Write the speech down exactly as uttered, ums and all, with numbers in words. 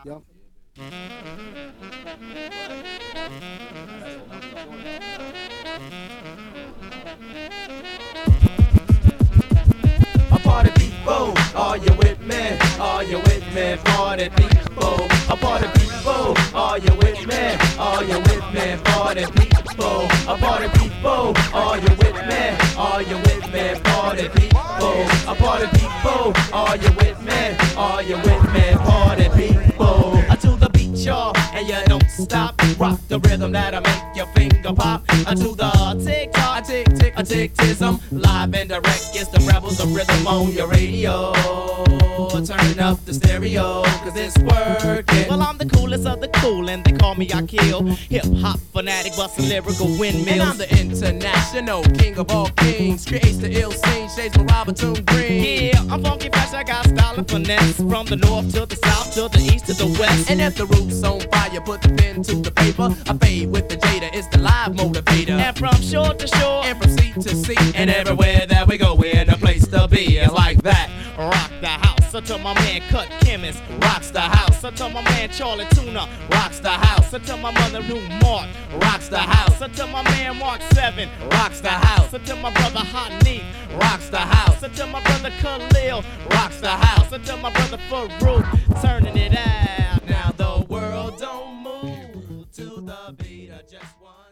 Yep. A party people, are you with me? Are you with me? Party people, a party people, are you with me? Are you with me? Party people, a party people, are you with me? Are you with me? Party people, a party people, are you with me? Are you with me? Party people, to the beat, y'all, and you don't stop. Rock the rhythm that'll make your finger pop. To the tick tock, tick tick, a tick tism. Live and direct, it's the rebels of rhythm on your radio. Turn up the stereo, cause it's working. Well, I'm the coolest of the cool, and they call me Akil. Hip hop fanatic, bustin' lyrical windmills. And I'm the international king of all kings. Creates the ill scene, shades with Robinson Green. Yeah, I'm funky fresh, I got style and finesse. From the north to the south, to the east to the west. And if the roof's on fire, put the pen to the paper. I fade with the Jada, it's the live motivator. And from shore to shore, and from sea to sea, and everywhere that we go, we're in a place to be. It's like that. Rock the house. So to my man Cut Chemist, rocks the house. So to my man Charlie Tuna, rocks the house. So to my mother Lou Mark, rocks the house. So to my man Mark Seven, rocks the house. So to my brother Hot Knee, rocks the house. So to my brother Khalil, rocks the house. So to my brother Farouk, turning it out. Now the world don't move to the beat of just one.